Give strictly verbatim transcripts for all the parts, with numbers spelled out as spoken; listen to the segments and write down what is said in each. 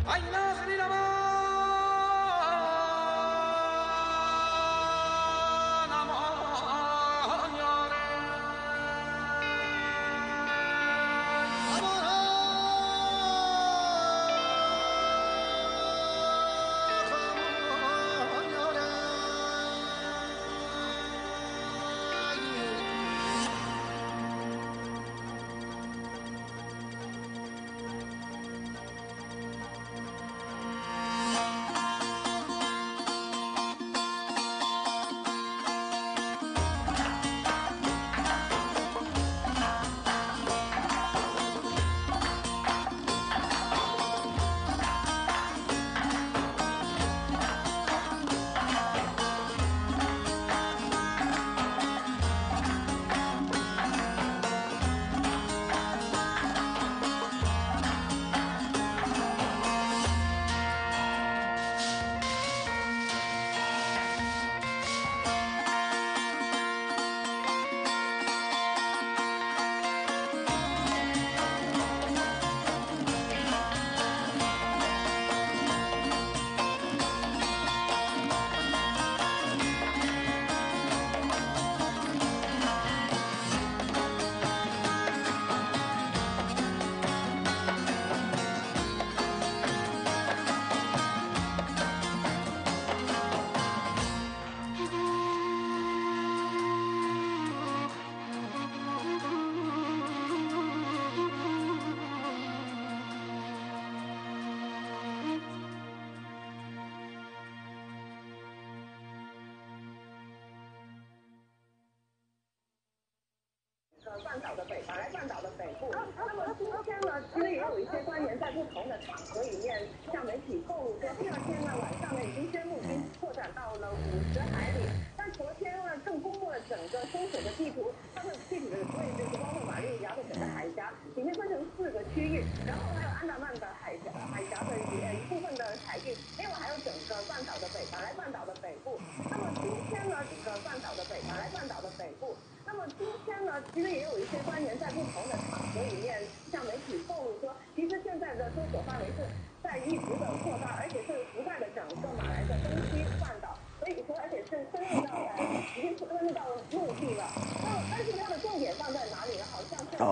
半岛的北马来半岛的北部。那么今天呢，其实也有一些官员在不同的场合里面向媒体透露说，第二天呢晚上呢已经宣布已经扩展到了五十海里。但昨天呢正公布了整个搜索的地图，它的地图的位置是包括马六甲的整个海峡，里面分成四个区域，然后还有安达曼的海峡海峡的一一部分的海域，另外还有整个半岛的北马来半岛的北部。那么今天呢，整个半岛的北马来半岛的北部。那么今天呢，其实也有一些官员在不同的场合里面向媒体透露说，其实现在的搜索范围是在一直的扩大，而且是覆盖了整个马来的东西半岛，所以说而且是深入到呃已经深入到陆地了。那但是它的重点放在哪里呢？好像是。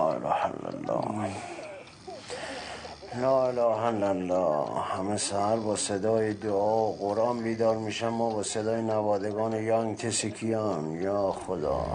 لا اله الا الله. همه سحر با صدای دعا و قرآن بیدار میشن، ما با صدای نوادگان یانگ تسکیان. یا خدا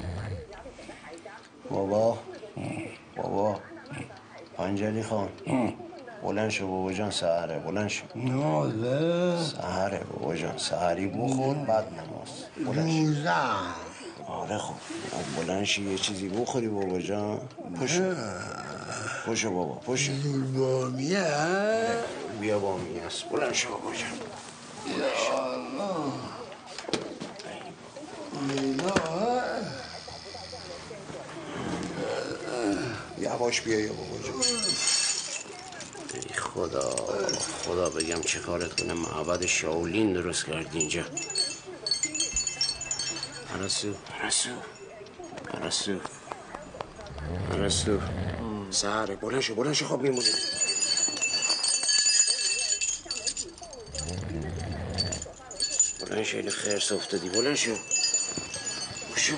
بابا بابا پنجلی خان بلند شو بابا جان، سحره. بلند شو. نه سحره بابا جان، سحری بخور بعد نماز. بلند شو. آره خب بلند شو یه چیزی بخوری بابا جان. پشو پشو بابا پشو. بامیه ها؟ بیا بامیه است. بلند شو بابا جان. یا الله یواش بیا یا بابا جان. ای خدا خدا بگم چه کارت کنه، معبد شاولین درست کردی اینجا. عرسو عرسو عرسو عرسو سهره. بلند شو بلند شو، خواب میمونی. بلند شو، این خرس افتادی. بلند شو بشو.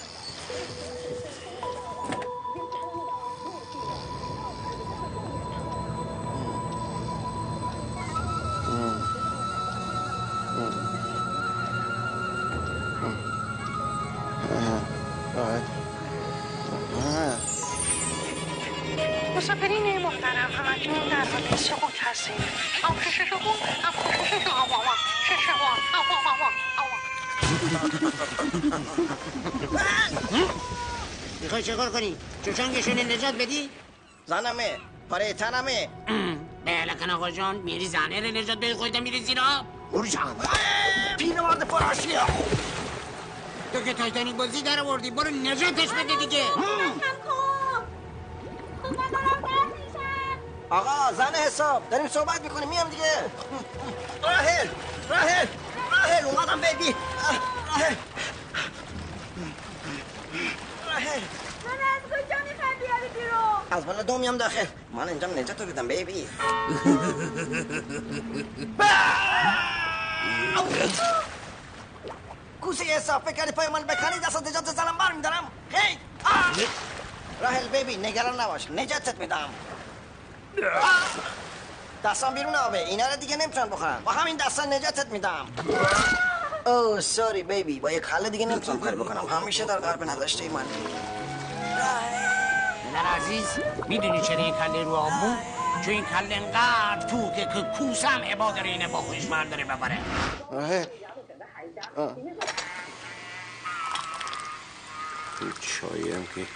مسافرین محترم، همکنون در حال سقوط هستیم. آم شش شگون، آم شش شش آم آم آم شش شگون، آم آم آم آم. میخوای چه کار کنی؟ چوچنگشون نجات بدی؟ زنمه پاره تنمه. بلکن آقا جان، میری زنه رو نجات بدی خودت میری زیر آب؟ برو جان. پیرمرد فراشی. تو که تایتانیک بازی در آوردی، برو نجاتش بده دیگه. آقا زن حساب داریم صحبت میکنیم، میام دیگه. راهل راهل راهل اومدم بیبی. راهل راهل من از کجا میخوای بیاری بیرون؟ از بالا دو میام داخل. من اینجا نجات رو بدم بیبی. کوسه حساب فکر کردی پای من بکنی دست نجات زنم بر میدارم. خیلی راهل بیبی نگران نباش نجاتت میدم. دستان بیرون آبه اینا رو دیگه نمیتونن بخورن با همین دستان نجاتت میدم. اوه سوری بیبی با یک خاله دیگه نمیتونم کاری بکنم همیشه در قلب نداشته من. پدر عزیز میدونی چرا این کله رو آب بود؟ چون این کله انقدر توکه که کوسه هم عبا داره اینه با خودش مرد داره ببره. راهل این چایی هم که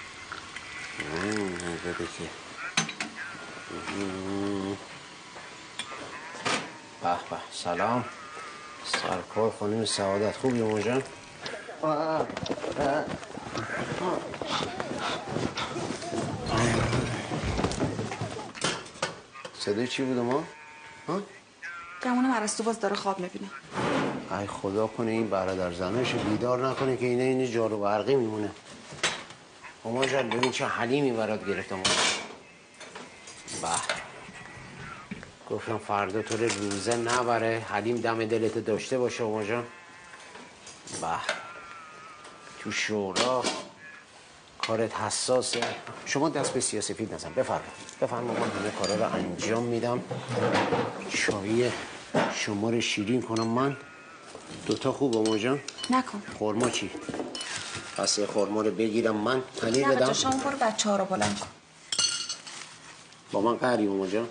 نگده که به به سلام سرکار خانم سعادت خوبی اما جان؟ صدای چی بود اما؟ گمونم عرستو باز داره خواب میبینه. ای خدا کنه این برادر زنش بیدار نکنه که اینه اینه جارو برقی میمونه. اما جان ببین چه حلیمی برات گرفتم. به گفتم فردا طور روزه نبره حلیم دم دلت داشته باشه اما جان. به تو شورا کارت حساسه. شما دست به سیاسفید نزن بفرمایید بفرمایید من همه کارا رو انجام میدم. چایی شما رو شیرین کنم من دوتا خوب اما جان. نکن. خورما چی؟ پس یه خورما رو بگیرم من پنیر بدم. نه شما برو بچه ها رو بلند کن. با من قهری اما جان.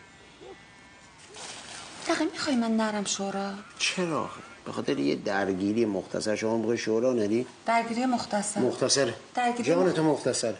دقیقه میخوای من نرم شورا؟ چرا؟ به خاطر یه درگیری مختصر شما بخوای شورا ندی؟ درگیری مختصر مختصر درگیری جانتو مختصر.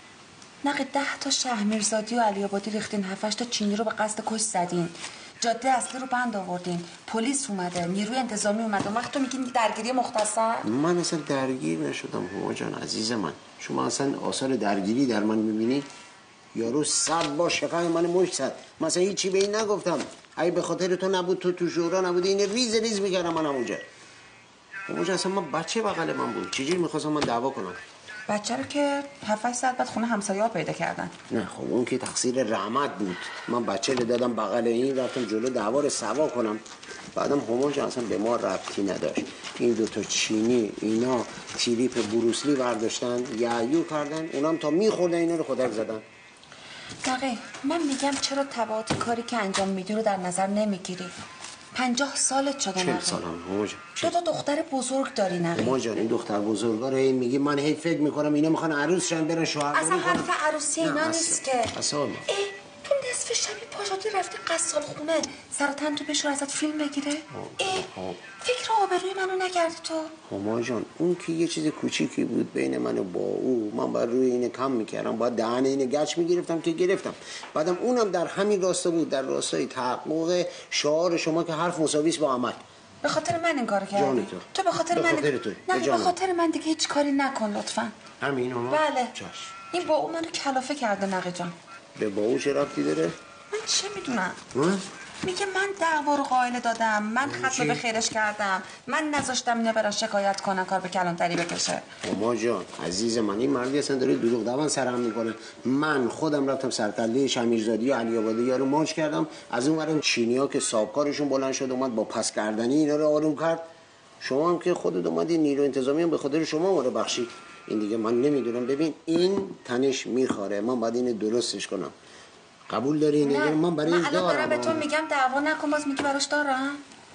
نقی ده تا شهمیرزادی و علی آبادی ریختین هفتش تا چینی رو به قصد کش زدین. جاده اصلی رو بند آوردین. پلیس اومده نیروی انتظامی اومده. وقت تو میگین درگیری مختصر؟ من اصلا درگیر نشدم هما جان عزیز من. شما اصلا آثار درگیری در من میبینی؟ یارو صد با شقای من مشت زد. مثلا هیچی به این نگفتم. اگه به خاطر تو نبود تو تو شورا نبودی این ریز ریز میکردم من همونجا. همونجا اصلا من بچه بغل من بود. چجوری میخواستم من دعوا کنم؟ بچه رو که هفت ساعت بعد خونه همسایه ها پیدا کردن. نه خب اون که تقصیر رحمت بود. من بچه رو دادم بغل این رفتم جلو دعوا رو سوا کنم. بعدم همان جان اصلا به ما ربطی نداشت. این دوتا چینی اینا تیریپ بروسلی برداشتن یعیو کردن اونم تا میخوردن اینا رو خودک زدن. دقیق من میگم چرا تبعات کاری که انجام میدی رو در نظر نمیگیری؟ پنجاه سالت شده نقیق. چل سالم هما جان. دو تا دختر بزرگ داری نقیق. هما جان این دختر بزرگا رو این میگی من هی فکر میکنم اینا میخوان عروس شن برن شوهرداری اصلا کنن. حرف عروسی اینا نیست که. اصلا تو نصف شبی پاشاتی رفتی قصال خونه سرطان تو بشور ازت فیلم بگیره؟ ای فکر آبروی منو نکردی تو؟ هما جان اون که یه چیز کوچیکی بود بین من و با او. من باید روی اینه کم میکردم باید دهن اینه گچ میگرفتم که گرفتم. بعدم اونم در همین راستا بود در راستای تحقق شعار شما که حرف مساویس با عمل. به خاطر من این کارو کردی؟ جان تو تو به خاطر به من خاطر تو نه به خاطر من دیگه هیچ کاری نکن لطفا. همین هما؟ بله چشم. این با او منو کلافه کرده نقی جان. به با او چه ربطی داره؟ من چه میدونم؟ میگه من دعوا رو قائل دادم من ختم به خیرش کردم من نذاشتم اینا برن شکایت کنن کار به کلانتری بکشه. هما جان عزیز من این مردی اصلا داره دروغ دوان سرم میکنه. من خودم رفتم سرکله شمیرزادی و علی آبادی یارو ماچ کردم. از اون ورم چینیا که سابکارشون بلند شد اومد با پس کردنی اینا رو آروم کرد. شما هم که خودت اومدی نیرو انتظامی هم به خاطر شما ما رو بخشید. این دیگه من نمیدونم. ببین این تنش میخوره من باید اینو درستش کنم. قبول داری؟ نه من برای من الان دارم به تو میگم دعوا نکن باز میگی براش دارم.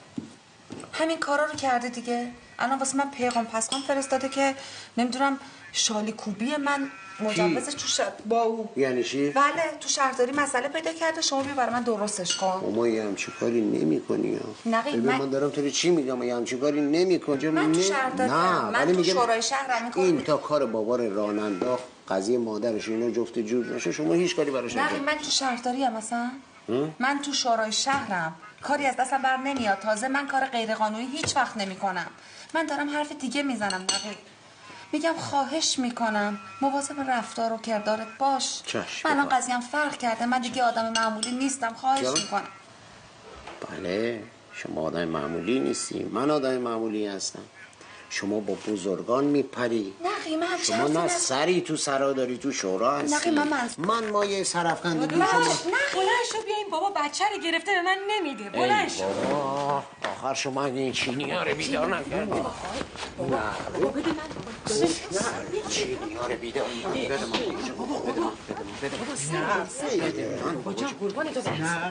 همین کارا رو کرده دیگه. الان واسه من پیغام پسخان فرستاده که نمیدونم شالی کوبی من مجوزش تو شهر با او. یعنی چی؟ بله تو شهرداری مسئله پیدا کرده شما بیا برای من درستش کن. ما یه همچی کاری نمی کنی نقیق من... من من دارم تو رو چی میگم یه همچی کاری نمی کنی. من تو شهرداری نه من تو شورای شهرم این کار این تا کار بابار ران انداخت قضیه مادرش اینا جفت جور نشه شما هیچ کاری براش نکنید. نقیق من تو شهرداری ام مثلا من تو شورای شهرم کاری از دستم بر نمیاد. تازه من کار غیر قانونی هیچ وقت نمی کنم. من دارم حرف دیگه میزنم نقیق. میگم خواهش میکنم مواظب رفتار و کردارت باش. چشم. من الان قضیه‌ام فرق کرده من دیگه آدم معمولی نیستم. خواهش جان. میکنم. بله شما آدم معمولی نیستی من آدم معمولی هستم. شما با بزرگان میپری. نقی من شما نه سری تو سرا داری تو شورا هستی. نقی من من من مایه سرفکنده دو بلند شما. شو بلند شو بیا این بابا بچه رو گرفته به من نمیده. بلند شو بابا آخر شما این چینی ها رو بیدار نکردید. نه بابا بده من چینی ها رو بیدار نکردید. بده من بابا بده من بده من بابا جان قربان تو بابا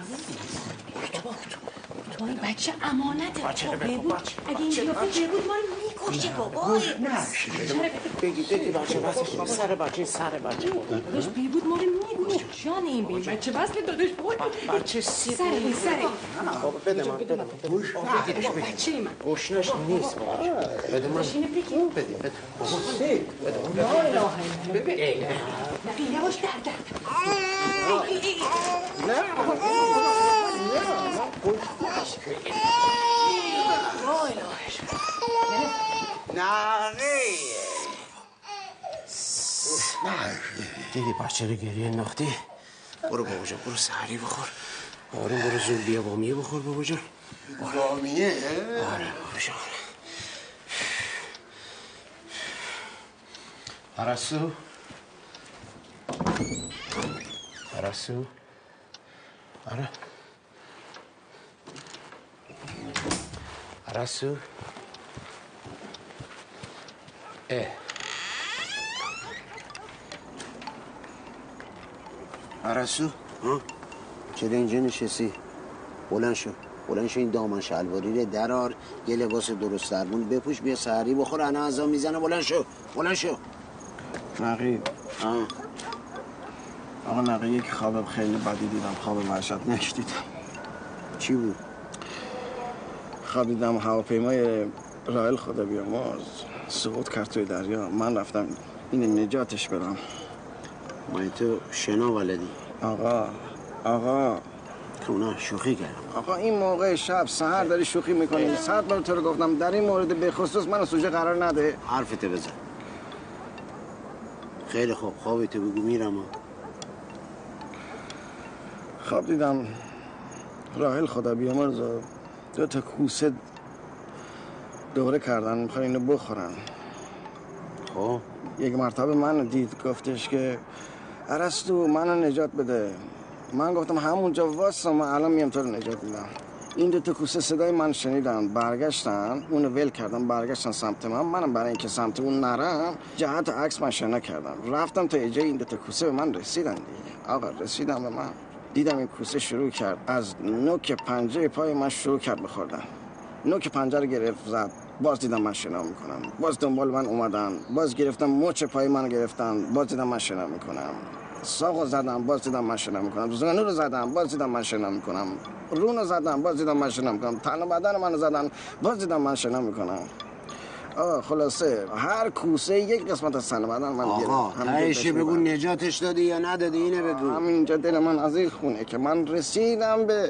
تو این بچه امانته بچه رو بابا بکن، بچه. اگه این بیافته بود ما رو میکشه بابا بگی بگی بچه بسه سر بچه سر بچه داداش بی بود ما رو میکشه جان این بی بچه بس به داداش بچه سی سر این سر بابا بده من بده من بگیرش بگیر بچه من گوشنش نیست بابا بده من اینو بگی بده بده بابا لا اله الا ببین نقی یواش در در دیدی بچه رو گریه انداختی؟ برو بابا جان برو سحری بخور آروم برو زود بیا بامیه بخور بابا جان بامیه؟ آره بابا جان پرستو پرستو آره پرستو اه پرستو ها چرا اینجا نشستی؟ بلند شو بلند شو این دامن شلواری رو درار یه لباس درست درمون بپوش بیا سحری بخور انا عزا میزنه بلند شو بلند شو نقی آه آقا نقی یک خواب خیلی بدی دیدم خواب وحشتناک دیدم. چی بود؟ خواب دیدم هواپیمای راحل خدا بیامرز سقوط کرد توی دریا. من رفتم این نجاتش بدم. ما تو شنا ولدی آقا آقا تو نه شوخی کردم آقا این موقع شب سحر داری شوخی میکنی. صد بار تو رو گفتم در این مورد به خصوص منو سوژه قرار نده. حرفتو بزن خیلی خوب خوابتو بگو میرم خواب دیدم راحل خدا بیامرز دو تا کوسه دوره کردن میخوان اینو بخورن. خب یک مرتبه منو دید گفتش که ارسطو منو نجات بده. من گفتم همونجا واسه من الان میام تو رو نجات میدم. این دو تا کوسه صدای من شنیدن برگشتن اونو ول کردم برگشتن سمت من. منم برای اینکه سمت اون نرم جهت عکس من شنا کردم رفتم تا اینجا. این دو تا کوسه به من رسیدن دیگه. آقا رسیدم به من دیدم این کوسه شروع کرد از نوک پنجه پای من شروع کرد بخوردن. نوک پنجه رو گرفت زد باز دیدم من شنا میکنم. باز دنبال من اومدن باز گرفتم مچ پای من گرفتن باز دیدم من شنا میکنم. ساقو زدم باز دیدم من شنا میکنم. زانو رو زدم باز دیدم من شنا میکنم. رونو زدم باز دیدم من شنا میکنم. تن و بدن منو زدن باز دیدم من شنا میکنم. آه خلاصه هر کوسه یک قسمت از تن بدن من گرفت. آقا تایشی بگو نجاتش دادی یا ندادی اینه بگو. همینجا دل من از این خونه که من رسیدم به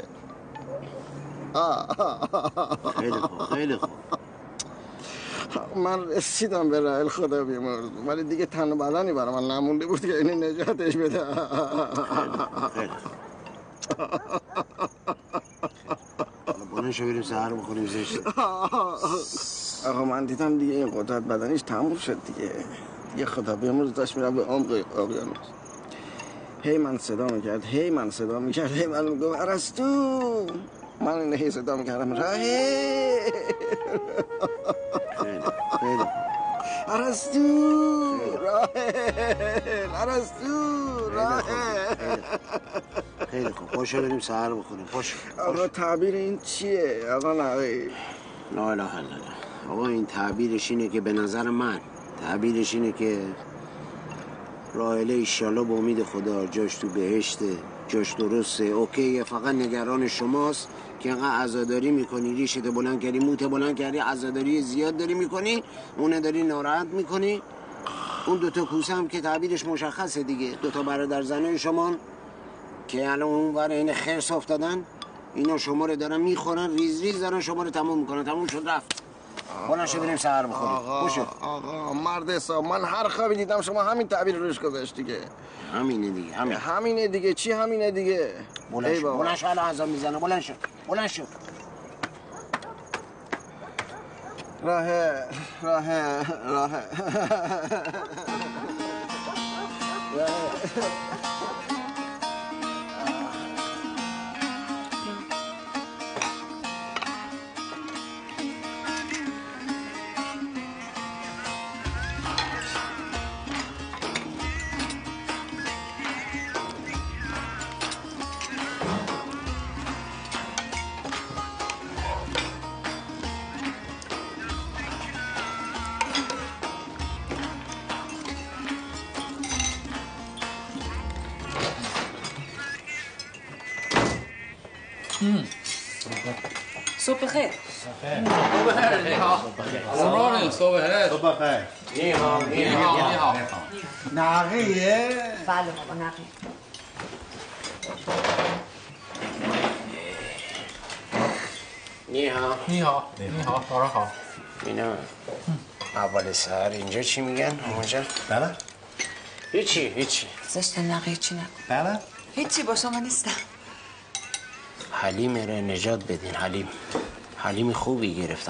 خیلی خوب خیلی خوب من رسیدم به راحل خدا بیامرز ولی دیگه تن و بدنی برای من نمونده بود که اینو نجاتش بده. خیلی خوب بلند شو بریم سحر بخوریم زشت. آقا من دیدم دیگه این قدرت بدنیش تموم شد دیگه. دیگه خدا بیامرز داشت میرم به عمق اقیانوس. هی من صدا میکرد هی من صدا میکرد هی من میگفت ارسطو. من اینو هی صدا میکردم راحل خیلی خیلی ارسطو راحل ارسطو راحل. خیلی خوب پاشو بریم سحر بخوریم پاشو. آقا تعبیر این چیه آقا نقی؟ لا اله الا الله. آقا این تعبیرش اینه که به نظر من تعبیرش اینه که راحله ایشالله با امید خدا جاش تو بهشته جاش درسته اوکیه. فقط نگران شماست که اینقدر عزاداری میکنی ریشت بلند کردی موت بلند کردی عزاداری زیاد داری میکنی اونه داری ناراحت میکنی. اون دوتا کوسه هم که تعبیرش مشخصه دیگه دوتا برادر زنه شما که الان اون ور این خرس افتادن اینا شما رو دارن میخورن ریز ریز دارن شما رو تموم میکنن. تموم شد رفت. بلند شو بریم سحر بخوریم. آقا آقا مرد حساب من هر خوابی دیدم شما همین تعبیر روش گذاشت دیگه. همینه دیگه همین. همینه دیگه چی همینه دیگه. بلند شو بلند شو الان عذاب میزنه. بلند شو بلند شو راه راه راه صبح بخیر. صبح بخیر. نی ها. سلام. صبح بخیر. صبح بخیر. نی ها. نی ها. نی ها. نقیه؟ بله بابا نقی. نی ها. نی ها. نی ها. دارا ها. اینا اول سر اینجا چی میگن اونجا؟ بله. هیچی هیچی. زشت نقی چی نکن. بله. هیچی با شما نیستم. حلیم رو نجات بدین. حلیم حلیم خوبی گرفتم.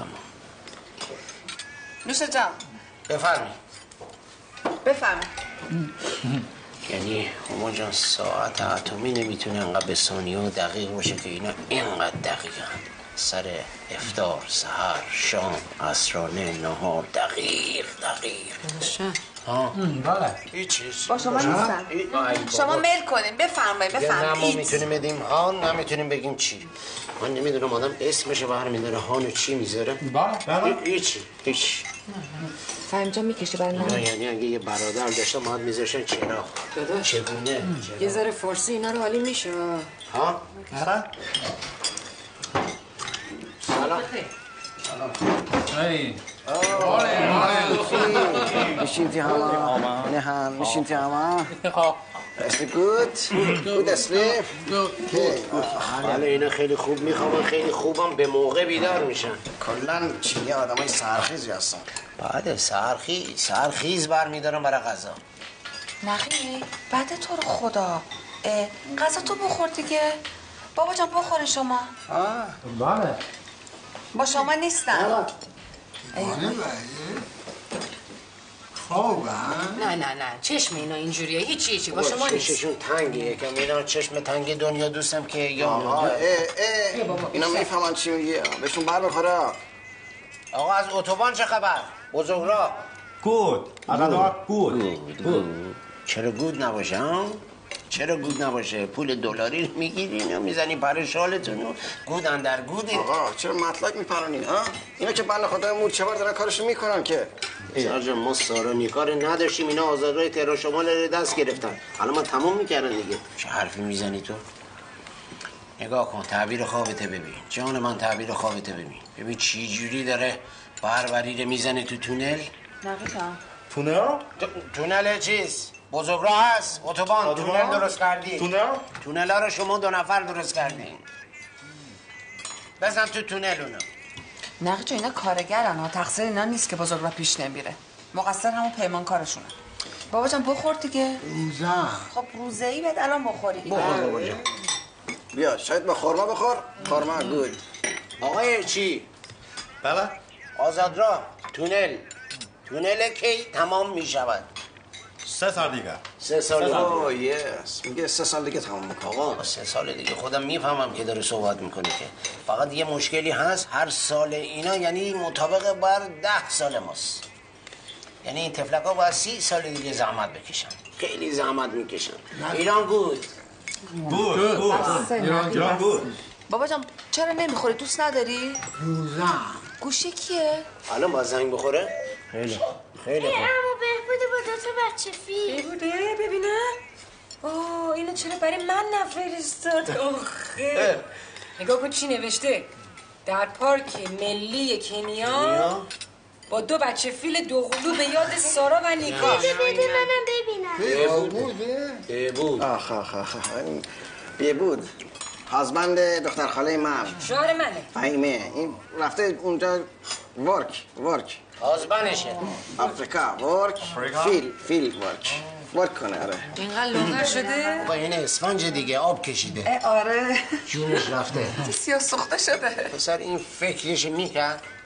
نوش جان. بفرمی. بفرمی. یعنی هما جان ساعت اتمی نمیتونه انقدر به ثانیه و دقیق باشه که اینا اینقدر دقیقن. سر افطار، سحر، شام، عصرانه، نهار دقیق دقیق. درسته. ها بله. هیچ هیچ. با شما نیستم. شما میل کنین بفرمایید نه ما بفرمایید. میتونیم بدیم ها نمیتونیم بگیم چی. من نمیدونم آدم اسمش بر میداره هانو چی میذاره. بله بله. هیچ هیچ. فهم جان میکشه برای من. یعنی اگه یه برادر داشتم باید میذاشن چرا؟ داداش چگونه؟ یه ذره فارسی اینا رو حالی میشه. ها؟ بله. سلام. هی. میشین تی همه نه هم میشین تی همه اسلیپ گود گود اسلیپ حالا اینا خیلی خوب میخوام خیلی خوبم به موقع بیدار میشن. کلا چینی آدمای سرخیزی هستن. بعد سرخیز سرخیز برمیدارم برای غذا. نقی بعد تو رو خدا غذا تو بخور دیگه. بابا جان بخورین شما. بله. با شما نیستم. خوبه. نه نه نه چشم اینا اینجوریه هیچی هیچی با شما نیست. چششون تنگیه که اینا چشم تنگ دنیا دوستم که یا آها اه اه اینا میفهمن چی میگی بهشون بر بخوره. آقا از اتوبان چه خبر؟ بزرگراه. گود. آقا گود. چرا گود نباشه ها؟ چرا گود نباشه؟ پول دلاری میگیرین و میزنی پر شالتون و گود اندر گودی. آقا چرا مطلق میپرونین ها؟ اینا که بنده خدای مورچه‌بر دارن کارشو میکنن که. سرجان ما سارا نیکار نداشتیم اینا آزادراه تهران شمال رو دست گرفتن. حالا ما تمام میکردن دیگه. چه حرفی میزنی تو؟ نگاه کن تعبیر خوابته ببین. جان من تعبیر خوابته ببین. ببین چی جوری داره بربری رو میزنه تو تونل. نقیقا تونل؟ تونل چیز؟ بزرگراه هست اتوبان تونل درست کردی. تونل؟ تونل ها رو شما دو نفر درست کردین. بزن تو تونل اونو. نقی جان اینا کارگرن ها تقصیر اینا نیست که بزرگ را پیش نمیره. مقصر همون پیمانکارشونه. بابا جان بخور دیگه. روزه. خب روزه ای بهت الان بخوری. بخور بابا جان. بیا شاید با خورما بخور. خورما گود. آقای چی؟ بله. آزادراه تونل تونل کی تمام می شود؟ سه سال دیگه. سه سال دیگه. اوه یس میگه سه سال دیگه تمام میکنه. آقا سه سال دیگه خودم میفهمم که داره صحبت میکنه که فقط یه مشکلی هست هر سال اینا یعنی مطابق بر ده سال ماست. یعنی این تفلک ها باید سی سال دیگه زحمت بکشن. خیلی زحمت میکشن. ایران گود گود گود. ایران گود. بابا جان چرا نمیخوری دوست نداری؟ روزه. گوشی کیه؟ الان باید زنگ بخوره؟ خیلی خیلی خوب. اما بهبوده با دوتا بچه فیل. بهبوده ببینم. اوه اینو چرا برای من نفرستاد آخه. نگاه کن چی نوشته. در پارک ملی کنیا با دو بچه فیل دوقلو به یاد سارا و نیکا. بده بده منم ببینم. بهبوده؟ بهبود. آخ آخ آخ بهبود هازبند دختر خاله من. شوهر منه. فهیمه این رفته اونجا ورک ورک. آزبانشه. آفریقا ورک فیل فیل ورک ورک کنه آره. اینقدر لونگر شده؟ با این اسفنج دیگه آب کشیده. آره جونش رفته. سیاه سخته شده. پسر این فکرش میکرد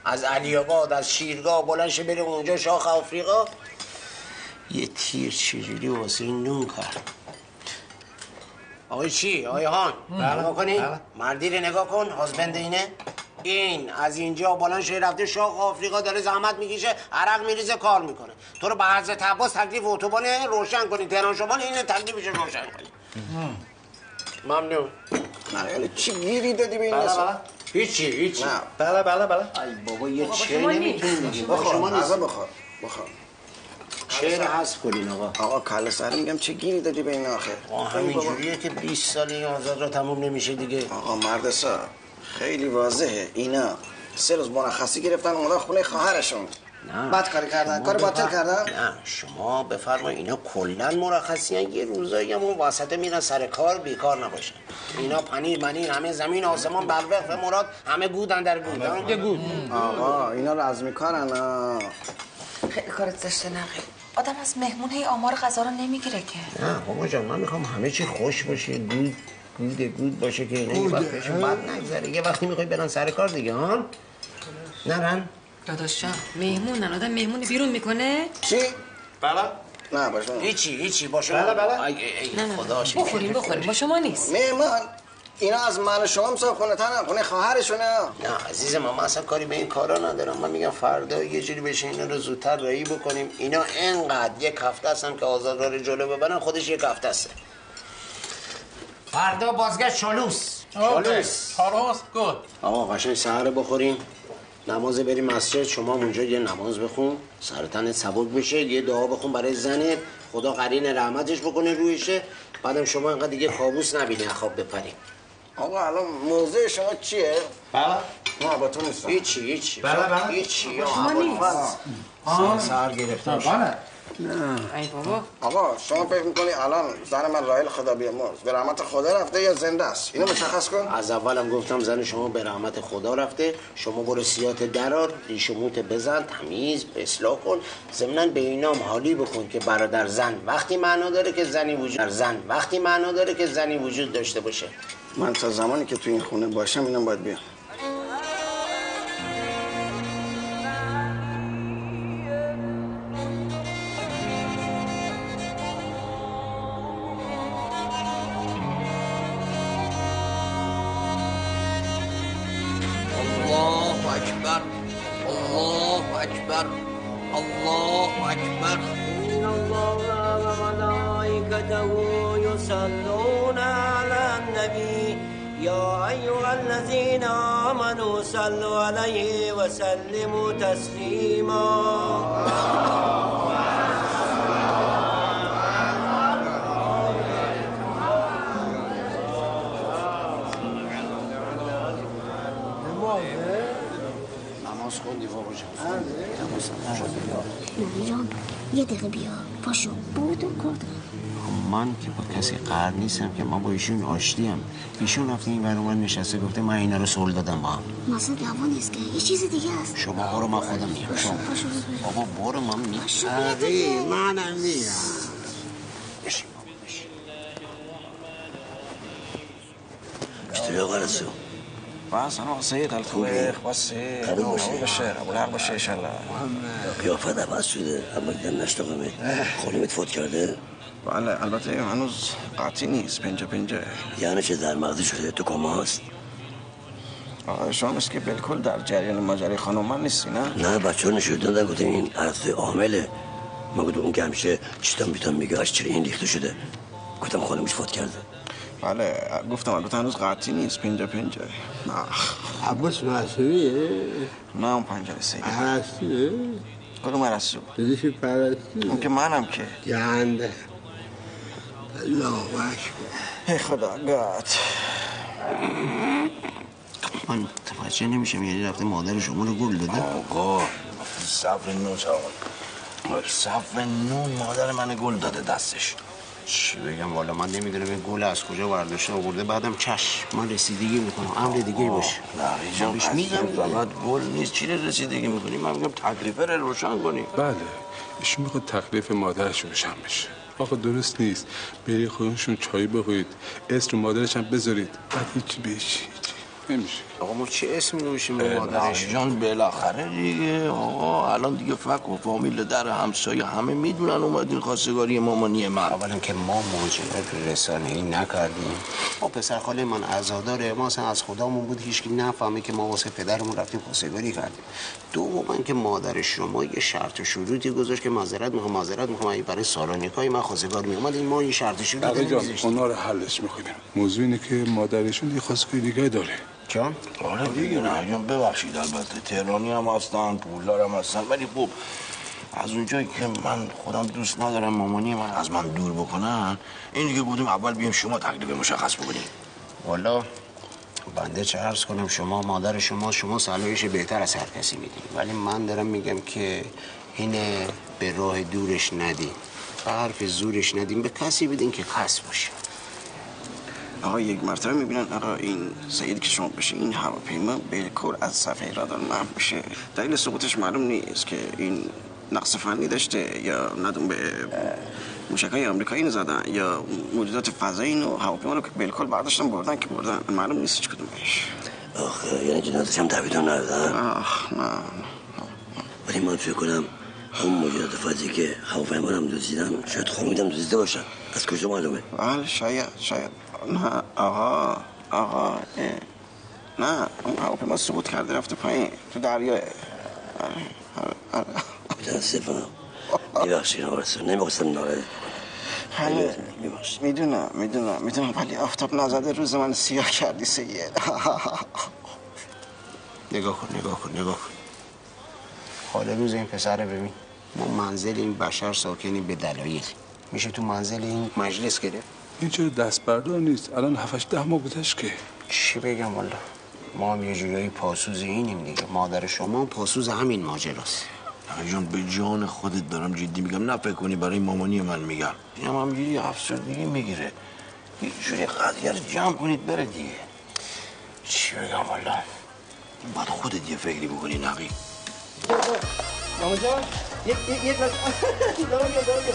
از علی آباد از شیرگاه بلند شه بره اونجا شاخ آفریقا. یه تیر چجوری واسه این نون کرد. آقای چی؟ آقای هان نگاه کنی؟ مردی رو نگاه کن. هازبند اینه. این از اینجا بلند شه رفته شاخ آفریقا داره زحمت میکشه، عرق میریزه، کار میکنه. تو رو به حضرت عباس تکلیف اتوبان روشن کنی، تهران شمال اینه تکلیفش روشن کنی. ممنون. نه چی گیری دادی به این نسا؟ هیچی هیچی. نه بله بله بله. ای بابا یه چه نمیتونی بگی. با شما نیست. بخور بخور بخور. چه رو حذف کنین آقا؟ آقا کله سر میگم چه گیری دادی به این آخه؟ آقا همینجوریه که بیست سال این آزاد را تموم نمیشه دیگه. آقا مردسا خیلی واضحه اینا سه روز مرخصی گرفتن اومدن خونه خواهرشون. نه بد کاری کردن، کار باطل کردن؟ نه شما بفرمایید اینا کلا مرخصی ان، یه روزایی هم اون واسطه میرن سر کار بیکار نباشن. اینا پنیر منیر همه زمین آسمان بلوخ مراد همه گودن در گود. همه گود. آقا اینا رزمی کارن. خیلی کارت زشته نقی. آدم از مهمون هی آمار غذا رو نمیگیره که. نه بابا جان من میخوام همه چی خوش باشه، گود گود گود باشه که اینا یه وقت بهشون بد نگذره. یه وقتی میخوای برن سر کار دیگه ها؟ نرن؟ داداش جان مهمونن، آدم مهمون بیرون میکنه؟ چی؟ بله؟ نه با شما. هیچی هیچی با شما. بله بله. ای ای نه نه خدا شکر. بخوریم بخوریم با شما نیست. مهمان اینا از من شما هم صاحب خونه تنم، خونه خواهرشونه. نه عزیز من اصلا کاری به این کارا ندارم. من میگم فردا یه جوری بشه اینا رو زودتر رایی بکنیم. اینا انقدر یک هفته هستن که آزاد رو جلو ببرن، خودش یک هفته است. فردا بازگشت شالوس. شالوس. شالوس گود. آقا قشنگ سحر بخوریم، نماز بریم مسجد، شما اونجا یه نماز بخون، سر تنت سبک بشه، یه دعا بخون برای زنت، خدا قرین رحمتش بکنه رویشه. بعدم شما انقدر دیگه کابوس نبینی خواب بپری. آقا الان موضوع شما چیه؟ بله. نه با تو نیستم. هیچی هیچی. بله بله. هیچی. شما نیست. آه سهر گرفتم. بله. ای بابا. آقا شما فکر میکنی الان زن من راحل خدا بیامرز به رحمت خدا رفته یا زنده است؟ اینو مشخص کن. از اولم گفتم زن شما به رحمت خدا رفته. شما برو سیات درار، ریش و موت بزن، تمیز اصلاح کن، ضمناً به اینام حالی بکن که برادر زن وقتی معنا داره که زنی وجود زن وقتی معنا داره که زنی وجود داشته باشه. من تا زمانی که تو این خونه باشم اینم باید بیام. الله اکبر الله اکبر الله اکبر ان الله و ملائکته یصلون علی النبی یا ایها الذین آمنوا صلوا علیه و سلموا تسلیما. نماز خوندی بابا جان؟ نوری جان یه دقیقه بیا پاشو برو کارت. من که با کسی قرار نیستم که من با ایشون آشتیم. ایشون رفته این ور اون نشسته گفته من اینا رو سول دادم با هم. مثلا دعوا نیست که یه چیز دیگه است. شما برو من خودم میام. شما پاشو بابا برو من میام. آره منم میام. بشین بابا بشین. اشتري غرسو بس انا وصيت الخويخ بس قبول باشه. باشه ابو العرب باشه ان شاء الله. قیافت عوض شده اما دیدم نشتاقمه. خانمت فوت کرده؟ بله البته هنوز قاطی نیست، پنجه پنجه. یعنی چه در مغزی شده تو کما هست؟ آقا شما مثل که بالکل در جریان ماجرای خانم من نیستی نه؟ نه بچه ها نشود دادن گفتم این عرض عامله. ما گفتم اون که همیشه چیتم بیتم میگه اش چرا این ریخته شده. گفتم خانمش فوت کرده. بله گفتم البته هنوز قاطی نیست، پنجه پنجه. عباس معصومیه؟ نه اون پنجره سیده عرصیه؟ کدوم عرصو؟ دادیش پرستی؟ اون که منم که جهنده الله اکبر. ای خدا گات من متوجه نمیشم یعنی رفته مادر شما رو گل داده؟ آقا صف نون آقا صف نون مادر من گل داده دستش. چی بگم والا من نمیدونم این گل از کجا برداشته آورده. بعدم چشم من رسیدگی میکنم امر دیگه باشه. نه جان بهش میگم فقط گل نیست. چی رسیدگی میکنی؟ من میگم تکلیف رو روشن کنی. بله ایشون میخواد تکلیف مادرش روشن بشه. آقا درست نیست بری خودشون چای بخورید اسم رو مادرش هم بذارید بعد هیچی بهش. نمیشه. آقا ما چه اسمی روشیم به مادرش؟ جان بالاخره دیگه آقا الان دیگه فک و فامیل در همسایه همه میدونن اومدین خواستگاری مامانی من. اولا که ما ماجرا رسانه‌ای نکردیم. ما پسر خاله من عزاداره، ما اصلا از خدامون بود هیچکی نفهمه که ما واسه پدرمون رفتیم خواستگاری کردیم. دوما که مادر شما یه شرط و شروطی گذاشت که معذرت میخوام معذرت میخوام برای سالانیکای من خواستگار میومد، این ما یه شرط و شروطی نمیذاشتیم. اونا رو حلش میکنیم. موضوع اینه که مادرشون یه خواستگاری دیگه داره. جان؟ آره دیگه نه جان ببخشید البته تهرانی هم هستن پولدار هم هستن ولی خب از اونجایی که من خودم دوست ندارم مامانی من از من دور بکنن این دیگه بودیم اول بیام شما تکلیف مشخص بکنیم. والا بنده چه عرض کنم شما مادر شما شما صلاحیش بهتر از هر کسی میدین، ولی من دارم میگم که اینه به راه دورش ندین، به حرف زورش ندین، به کسی بدین که خاص باشه. آقا یک مرتبه میبینن آقا این سعید که شما بشه این هواپیما بالکل از صفحه رادار محو میشه. دلیل سقوطش معلوم نیست که این نقص فنی داشته یا ندون به موشکای آمریکایی زدن یا موجودات فضایی اینو هواپیما رو که بالکل برداشتن بردن که بردن معلوم نیست چه کدوم بهش. آخه یعنی جنازش هم تحویلتون ندادن؟ آخ نه ولی من فکر کنم اون موجودات فضایی که هواپیما رو هم دزدیدن شاید خودم دزدیده باشن. از کجا معلومه؟ بله شاید شاید نه آقا آقا نه اون هواپیما سقوط کرده رفته پایین تو دریا. متاسفم میبخشید آقا رسول نمیخواستم ناراحت کنم. میدونم میدونم میدونم ولی آفتاب نزده روز من سیاه کردی سید. نگاه کن نگاه کن نگاه کن حال روز این پسر ببین. ما منزل این بشر ساکنیم به دلایل، میشه تو منزل این مجلس گرفت؟ این چرا دست بردار نیست؟ الان هفتش ده ماه گذشت که. چی بگم والا ما هم یه جورایی پاسوز اینیم دیگه. مادر شما هم پاسوز همین ماجراست. آقا جان به جان خودت دارم جدی میگم نه فکر کنی برای مامانی من میگم. این هم همجوری افسردگی میگیره. یه جوری قضیه رو جمع کنید بره دیگه. چی بگم والا باید خودت یه فکری بکنی نقی. مامان جان یک یک یک دارم دارم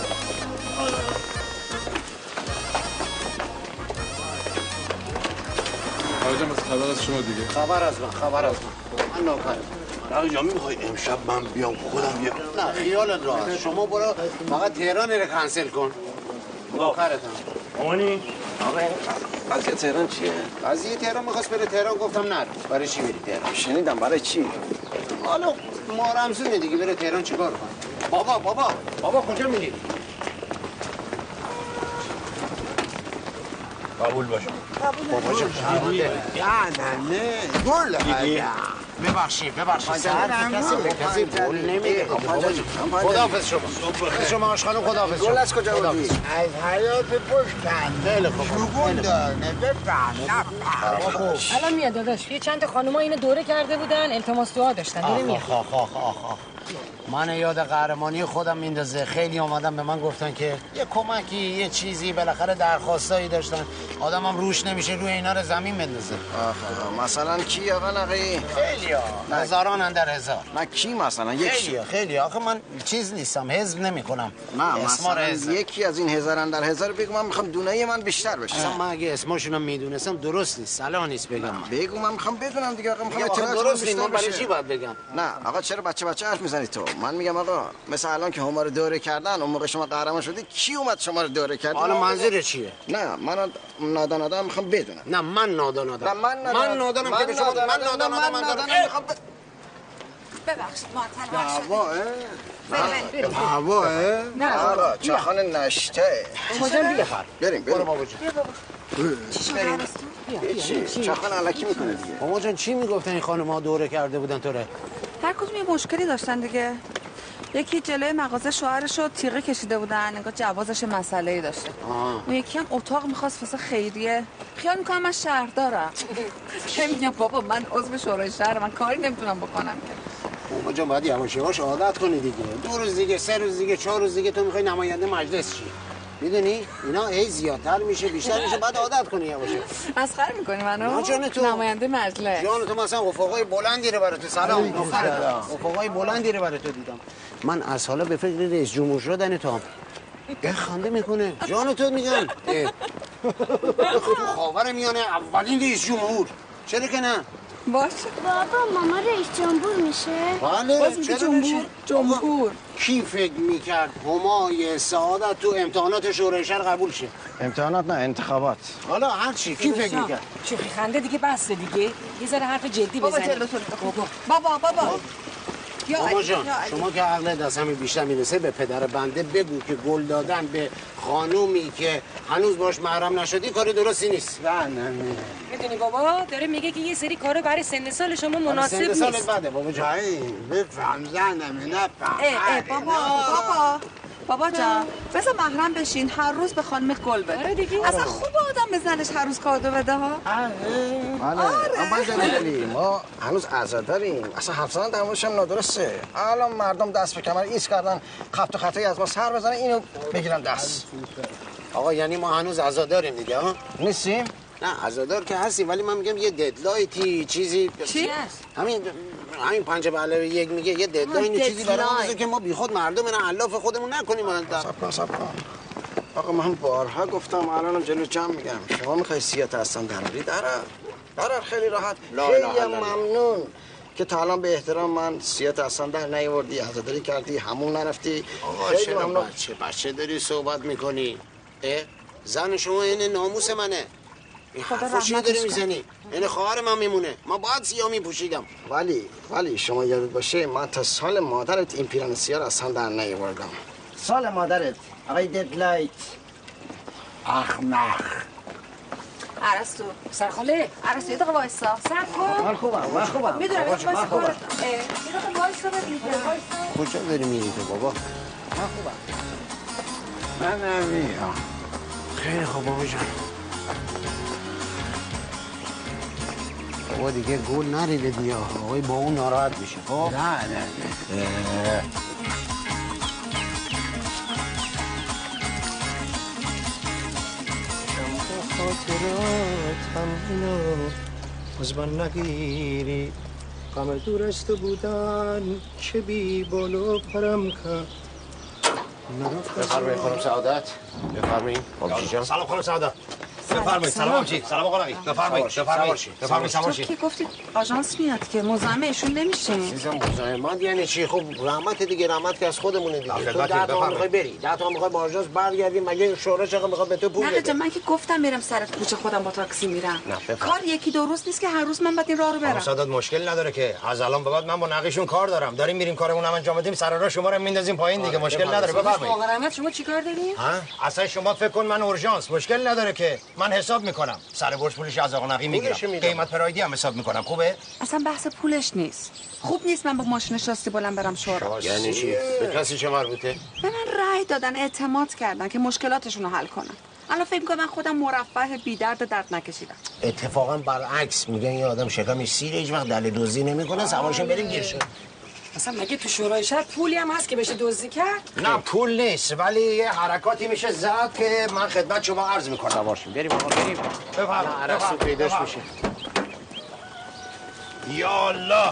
آقا جان بس خبر از شما دیگه. خبر از من خبر از من من نوکرم. آقا جان میخوای امشب من بیام خودم بیام؟ نه خیالت راحت. شما برو فقط تهران رو کنسل کن. نوکرتم. مامانی آقا قضیه تهران چیه؟ قضیه تهران میخواست بره تهران گفتم نرو. برای چی بری تهران؟ شنیدم برای چی؟ حالا ما رمزونه دیگه بره تهران چیکار کنه؟ بابا بابا بابا کجا میری؟ قبول باشه. بابا جان نه نه گل ببخشید ببخشید سرم کسی به کسی گل نمیده. خداحافظ شما شما آشخانم خداحافظ شما. گل از کجا بودی؟ از حیات پشتن خیلی خوب. شگون دار نبفهم نفهم الان میاد داداش. یه چند تا خانوما اینو دوره کرده بودن التماس دعا داشتن. دیگه میاد. آخ آخ آخ آخ من یاد قهرمانی خودم میندازه. خیلی اومدن به من گفتن که یه کمکی یه چیزی بالاخره درخواستایی داشتن. آدمم روش نمیشه روی اینا رو زمین بندازه. آخ مثلا کی آقا نقی؟ خیلیا هزاران اندر هزار. نه کی مثلا یک خیلیا خیلی آخه من چیز نیستم حزب نمیکنم. نه مثلا یکی از این هزار اندر هزار بگو من میخوام دونه من بیشتر بشه. اصلا من اگه اسمشونم میدونستم درست نیست صلاح نیست بگم. بگو من میخوام بدونم دیگه آقا میخوام اطلاعات درست نیست. من برای چی باید بگم؟ نه آقا چرا بچه بچه حرف میزنی تو؟ من میگم آقا مثلا الان که هما رو دوره کردن اون موقع شما قهرمان شدی کی اومد شما رو دوره کرد؟ حالا منظور چیه؟ نه من نادان آدم میخوام بدونم. نه من نادان آدم. من من نادانم که به شما من نادان آدم من دارم میخوام ببخشید معطل نشد. هوا بریم هوا نه آقا چاخان نشته. کجا بیا؟ بریم بریم بابا جون. چی شده؟ چی؟ چاخان علکی میکنه دیگه. مامان جان چی میگفتن این خانم‌ها دوره کرده بودن تو رو؟ هر کدوم یه مشکلی داشتن دیگه. یکی جلوی مغازه شوهرش رو تیغه کشیده بودن انگار جوازش مسئله‌ای داشته. اون یکی هم اتاق می‌خواست واسه خیریه. خیال می‌کنم من شهردارم. که میگم بابا من عضو شورای شهر من کاری نمیتونم بکنم. مامان جان باید یواش یواش عادت کنی دیگه. دو روز دیگه سه روز دیگه چهار روز دیگه تو می‌خوای نماینده مجلس شی. میدونی اینا ای زیادتر میشه بیشتر میشه بعد عادت کنی یواش. مسخره می‌کنی منو؟ جان تو نماینده مجلس. جان تو مثلا افقای بلندی رو برات سلام افقای بلندی رو برات دیدم. من از حالا به فکر رئیس جمهور شدن تو هم یه خنده میکنه. جان تو میگم تو خاور میانه اولین رئیس جمهور چرا که نه؟ باشه. بابا ماما رئیس جمهور میشه؟ بله. باز میگه جمهور جمهور. کی فکر میکرد همای سعادت تو امتحانات شورای شهر قبول شه؟ امتحانات نه انتخابات. حالا هر چی کی فکر میکرد؟ شوخی خنده دیگه بسته دیگه. یه ذره حرف جدی بابا بزنی. جلوتون بابا بابا بابا بابا جان شما که عقلت از همین بیشتر میرسه به پدر بنده بگو که گل دادن به خانومی که هنوز باش محرم نشدی کار درستی نیست. نه نه نه میدونی بابا داره میگه که یه سری کارا برای سن سال شما مناسب نیست. سن سالت بده بابا جان. بفهم زنم نفهم. اه اه بابا بابا بابا جان بذار محرم بشین هر روز به خانمت گل بده. آره دیگه. اصلا خوب آدم به زنش هر روز کادو بده ها. بله اما جلالی ما هنوز عزاداریم. اصلا حرف زدن در موردش هم نادرسته. الان مردم دست به کمر ایست کردن خبط و خطایی از ما سر بزنن اینو بگیرن دست. آقا یعنی ما هنوز عزاداریم دیگه ها؟ نیستیم؟ نه عزادار که هستیم ولی من میگم یه ددلایتی چیزی چی هست؟ همین همین پنج به علاوه یک میگه یه ددلاین چیزی برای ما بذار که ما بیخود مردم نه علاف خودمون نکنیم. صبر کن صبر کن. آقا من بارها گفتم الانم جلو جمع میگم شما میخوای سیاست هستن دراری درار درار خیلی راحت. خیلی ممنون که تا الان به احترام من سیاست هستن در نیاوردی عزاداری کردی همون نرفتی. خیلی ممنون. بچه بچه داری صحبت میکنی؟ زن شما این ناموس منه. این حرفا چی داری میزنی؟ این خواهر من میمونه. ما باید سیاه میپوشیدم. ولی ولی شما یادت باشه من تا سال مادرت این پیرن سیاه اصلا در نیاوردم. سال مادرت آقای ددلایت اخمخ عرستو سرخاله عرستو یه دقیقه وایسا سر کن. من خوبم من خوبم میدونم یه دقیقه وایسا یه دقیقه وایسا ببین کجا داری میری تو بابا؟ من خوبم. من نمیام. خیلی خوب بابا جان. بابا دیگه گل نریده دیگه آقای با اون ناراحت میشه. خب نه نه نه خاطراتم اینو از من نگیری غم دور از تو بودن که بی بالو پرم کرد. بفرمایید خانم سعادت. بفرمایید آبجی جان. سلام خانم سعادت. بفرمایید. سلام آبجی. سلام آقا نقی. بفرمایید. بفرمایید. بفرمایید سوار شید. تو که گفتی آژانس میاد که مزاحم ایشون نمیشه. چیزا مزاحمت یعنی چی؟ خب رحمت دیگه رحمت که از خودمونه دیگه. تو ده تا میخوای بری. ده تا میخوای با آژانس برگردی مگه شورا چقدر میخواد به تو پول بده؟ نه من که گفتم میرم سر کوچه خودم با تاکسی میرم. کار یکی دو روز نیست که هر روز من باید این راه رو برم. سعادت مشکل نداره که از الان به بعد من با نقیشون کار دارم. داریم میریم کارمون هم انجام بدیم سر راه شما رو میندازیم پایین دیگه مشکل نداره. بفرمایید. آقا رحمت شما چیکار دارین؟ ها؟ اصلا شما فکر کن من اورژانس مشکل نداره که من حساب میکنم. سر برج پولش از آقا نقی میگیرم. قیمت پرایدی هم حساب میکنم. خوبه؟ اصلا بحث پولش نیست. خوب نیست من با ماشین شاسی بلند برم شورا. یعنی چی؟ به کسی چه مربوطه؟ به من رأی دادن اعتماد کردن که مشکلاتشون رو حل کنم. الان فکر می‌کنم من خودم مرفه بی درد درد نکشیدم. اتفاقا برعکس میگن یه آدم شکمش سیر هیچ وقت دل دزدی نمیکنه. سوارشون بریم گیرشون. اصلا مگه تو شورای شهر پولی هم هست که بشه دزدی کرد؟ نه پول نیست ولی یه حرکاتی میشه زد که من خدمت شما عرض میکنم. سوارشون بریم آقا بریم. بفرمایید. عرصو پیداش میشه. یا الله.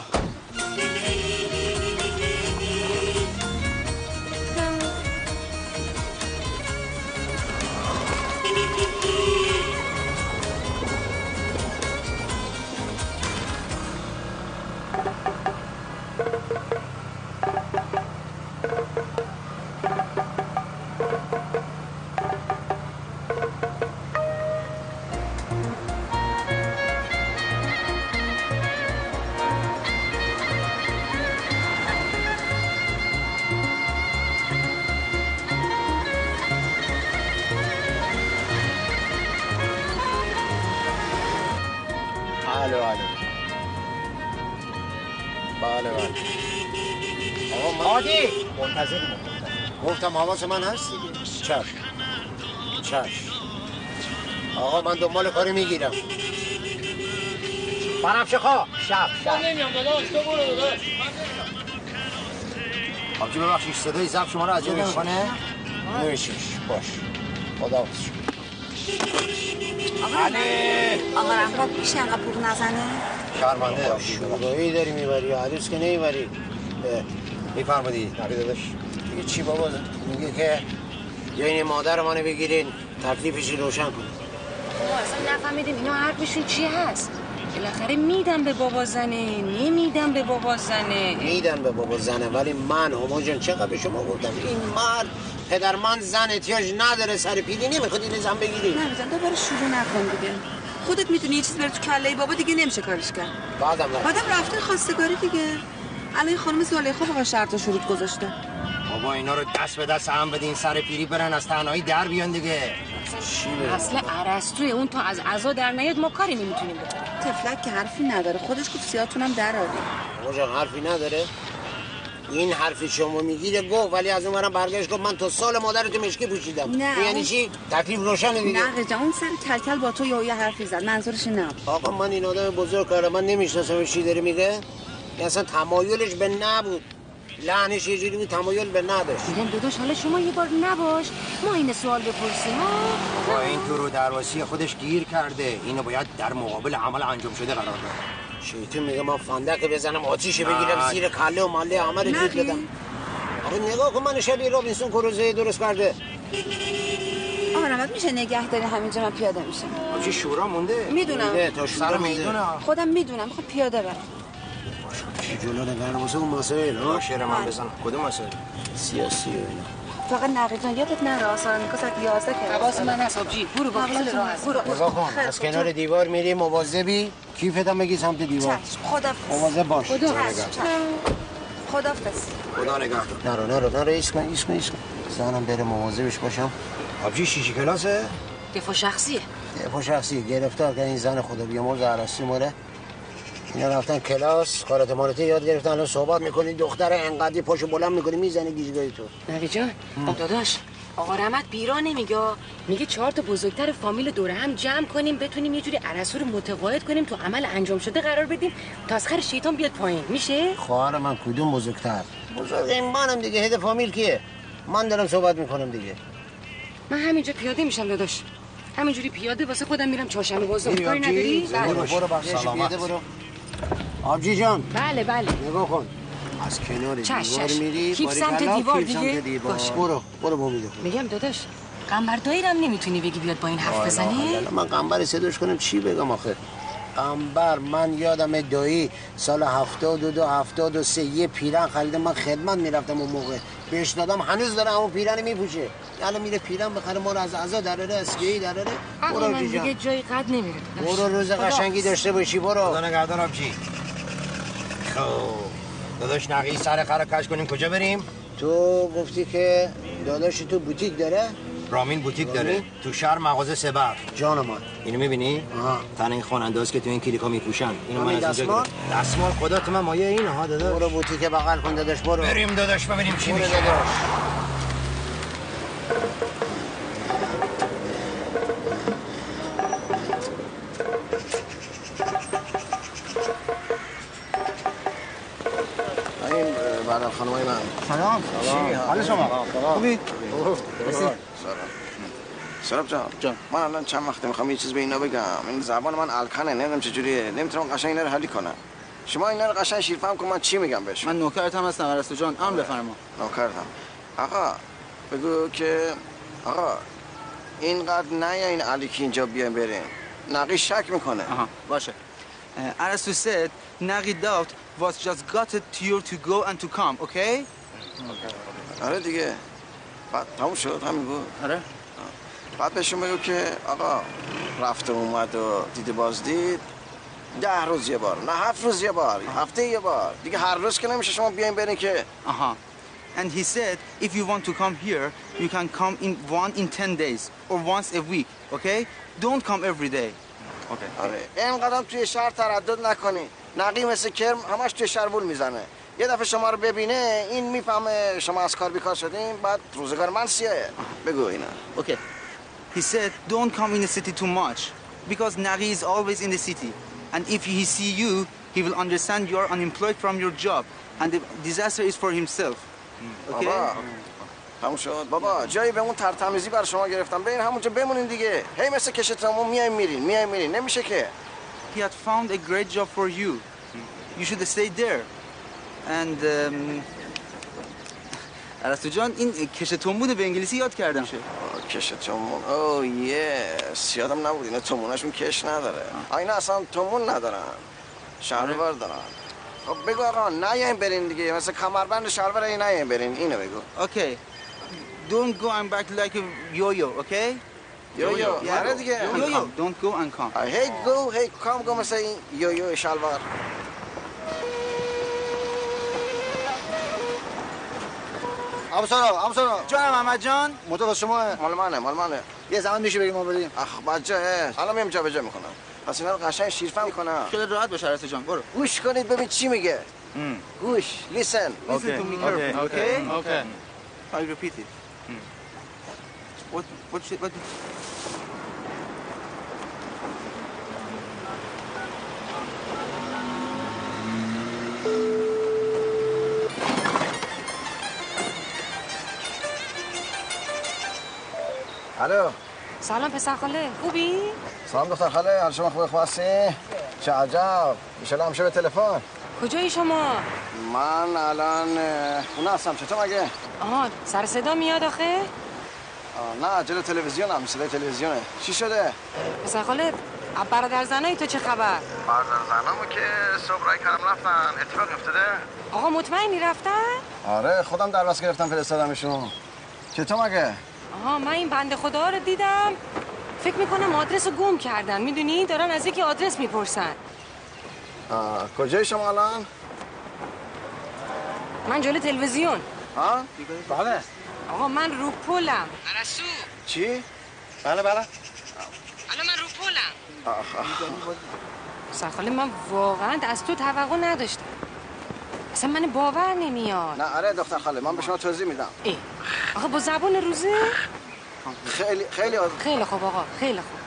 بله بله بله بله آقا عادی منتظر گفتم حواس من هست دیگه. چشم چشم آقا من دنبال کاری میگیرم. بنفشه خواه شب شب من نمیام داداش تو برو داداش. آبجی ببخشید صدای زب شما رو اذیت نمی‌کنه؟ نمیشیش باش خدا حافظ. آقا رحمت میشه انقدر پول نزنه؟ شرمنده شورایی داری میبری عروس که نمیبری. میفرمودی نبی داداش دیگه چی بابا میگه که یا این مادر منو بگیرین تکلیفش روشن کن. بابا اصلا نفهمیدیم اینا حرفشون چی هست؟ بالاخره میدم به بابا زنه نمیدم به بابا زنه میدم به بابا زنه ولی من هما جان چقدر به شما گفتم این مرد پدر من زن احتیاج نداره سر پیلی نمیخواد این زن بگیری نه بزن دوباره شروع نکن دیگه خودت میتونی یه چیز بره تو کله بابا دیگه نمیشه کارش کرد بعدم بعدم رفته خواستگاری دیگه الان خانم زلیخا با شرط و شروط گذاشته بابا اینا رو دست به دست هم بدین سر پیری برن از تنهایی در بیان دیگه اصلا ارسطوی اون تا از عزا در نیاد ما کاری نمیتونیم بکنیم تفلک که حرفی نداره خودش گفت سیاتونم در آری آقا حرفی نداره این حرفی شما میگیره گفت ولی از اونورم برگشت گفت من تا سال مادرتو مشکی پوشیدم نه یعنی چی تکلیف روشنه دیگه نه رجا اون سر کلکل با تو یا یه حرفی زد منظورش نه آقا من این آدم بزرگ کارم من نمیشناسم چی داره میگه اصلا تمایلش به نبود لعنش یه جوری بود تمایل به نداشت میگم داداش حالا شما یه بار نباش ما این سوال بپرسیم بابا این تو رو درواسی خودش گیر کرده اینو باید در مقابل عمل انجام شده قرار بده شیطون میگه من فندق بزنم آتیش بگیرم زیر کله و مله همه رو دود بدم آقا نگاه کن من شبیه رابینسون کروزه درست کرده آقا نمت میشه نگه داری همینجا من پیاده میشم آجی شورا مونده میدونم تا شورا مونده خودم میدونم میخوام پیاده برم چی جلو نگرم واسه اون مسائل ها شعر من بزن کدوم مسائل سیاسی و اینا فقط نقی جان یادت نره آسان نیکا ساعت یازده که حواس من هست آبجی برو با خیال راحت برو نگاه کن از کنار دیوار میری مواظبی کیفت هم بگی سمت دیوار خدا مواظب باش خدا خدافظ خدا نگهدار نرو نرو نرو ایش کن ایش کن ایش کن زنم بره مواظبش باشم آبجی شیشی کلاسه دفاع شخصیه دفاع شخصی گرفتار که این زن خدا بیامرز عرصی ماره اینا رفتن کلاس کارات مارته یاد گرفتن الان صحبت میکنی دختر انقدی پاشو بلند میکنی میزنی گیجگاهی تو نوی جان داداش آقا رحمت بیرا نمیگه میگه چهار تا بزرگتر فامیل دوره هم جمع کنیم بتونیم یه جوری عرصو رو متقاعد کنیم تو عمل انجام شده قرار بدیم تا از خر شیطان بیاد پایین میشه خواهر من کدوم بزرگتر بزرگ این منم دیگه هد فامیل کیه من دارم صحبت میکنم دیگه من همینجا پیاده میشم داداش همینجوری پیاده واسه خودم میرم چهارشنبه بازار کاری نداری برو برو بخشش پیاده برو آبجی جان بله بله نگاه کن از کنار دیوار میری کیف سمت دیوار دیگه باش برو برو بمیده میگم داداش قنبر دایی هم نمیتونی بگی بیاد با این حرف بزنی من قنبر صداش کنم چی بگم آخه قنبر من یادم دایی سال هفتاد و دو هفتاد و سه یه پیرن خریدم من خدمت میرفتم اون موقع بهش دادم هنوز داره همون پیرن میپوشه الان میره پیرن بخره ما رو از عزا دراره اسکیی دراره برو من دیگه جای قد نمیره برو روز قشنگی داشته باشی برو خدا نگهدار آبجی خب داداش نقی سر خر کش کنیم کجا بریم تو گفتی که داداش تو بوتیک داره رامین بوتیک داره تو شهر مغازه سبر جان من اینو میبینی آها تن این خواننده‌است که تو این کلیکا میپوشن اینو من از اینجا دستمال گرفتم دستمال خدا تو من مایه اینه ها داداش برو بوتیک بغل کن داداش برو بریم داداش ببینیم چی میشه داداش بعد خانمای من سلام حال شما خوبی؟ سلام سلام جان جان من الان چند وقته میخوام یه چیز به اینا بگم این زبان من الکنه نمیدونم چجوریه نمیتونم قشنگ اینا رو حل کنم شما اینا رو قشنگ شیرفهم کن من چی میگم بهش من نوکرتم هستم ارسطو جان امر بفرما نوکرتم آقا بگو که آقا اینقدر نه یا این علی که اینجا بیایم بریم نقی شک میکنه آها باشه ارسطو said نقی doubt was just got it to you to go and to come okay آره دیگه بعد تموم شد همین بود آره بعد بهشون بگو که آقا رفته اومد و دیده باز دید ده روز یه بار نه هفت روز یه بار هفته یه بار دیگه هر روز که نمیشه شما بیاین برین که آها and he said if you want to come here you can come in one in ten days or once a week okay don't come every day okay آره اینقدر توی شهر تردد نکنی نقی مثل کرم همش توی شهر میزنه یه دفعه شما رو ببینه این میفهمه شما از کار بیکار شدین بعد روزگار من سیاهه بگو اینا okay he said don't come in the city too much because Nagi is always in the city and if he see you he will understand you are unemployed from your job and the disaster is for himself okay تموم شد بابا جایی به اون ترتمیزی بر شما گرفتم برین همونجا بمونین دیگه هی مثل کشتمون میایم میرین میایم میرین نمیشه که he had found a great job for you you should stay there and um, ارسطو جان این کشتون بوده به انگلیسی یاد کردم کش تومون. اوه یس یادم نبود اینا توموناشون کش نداره. اینا اصلا تومون ندارن، شلوار دارن. خب بگو آقا نیاین برین دیگه، مثل کمربند شلوار این نیاین برین. اینو بگو. Okay. Don't go and back like a yo-yo, okay? Yo-yo. آره دیگه. Yo-yo. Don't go and come. Hey go, hey come go مثل این یو-یو شلوار. ابوسارا ابوسارا جانم محمد جان. موتور شما مال منه مال منه. یه زمان میشه بگیم ما بریم. اخ بچه الان میام جابجا میکنم. پس اینا رو قشنگ شیرفهم میکنم. خیلی راحت باش عرصه جان. برو. گوش کنید ببین چی میگه. گوش listen. Listen to me carefully. Okay. Okay. I repeat it. What what should what الو. سلام پسر خاله، خوبی؟ سلام دختر خاله، حال شما خوبه؟ خواستی؟ چه عجب. ان همیشه به تلفن. کجایی شما؟ من الان خونه هستم. چطور مگه؟ آها، سر صدا میاد آخه؟ آه نه جلو تلویزیونم، صدای تلویزیونه. چی شده؟ پسر خاله، برادر زنای تو چه خبر؟ برادر زنامو که صبح رای کردم رفتن. اتفاق افتاده؟ آقا مطمئنی رفتن؟ آره خودم در واس گرفتم فرستادمشون. چطور مگه؟ آها من این بنده خدا رو دیدم. فکر میکنم آدرس رو گم کردن. میدونی دارن از یکی آدرس میپرسن. آه کجای شما الان؟ من جلوی تلویزیون. ها؟ بله. آقا من رو پلم. عرسو. چی؟ بله بله. الان من رو پلم. آخ سرخاله من واقعا از تو توقع نداشتم. اصلا من باور نمیاد. نه آره دختر خاله من به شما توضیح میدم. ای آقا با زبون روزه؟ خیلی خیلی آد... خیلی خوب آقا خیلی خوب.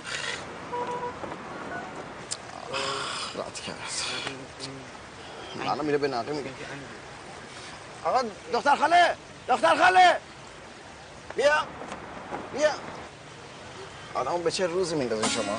راحت کرد. الان میره به نقی میگه. آقا دختر خاله دختر خاله بیا بیا. آدمو به چه روزی میندازین شما؟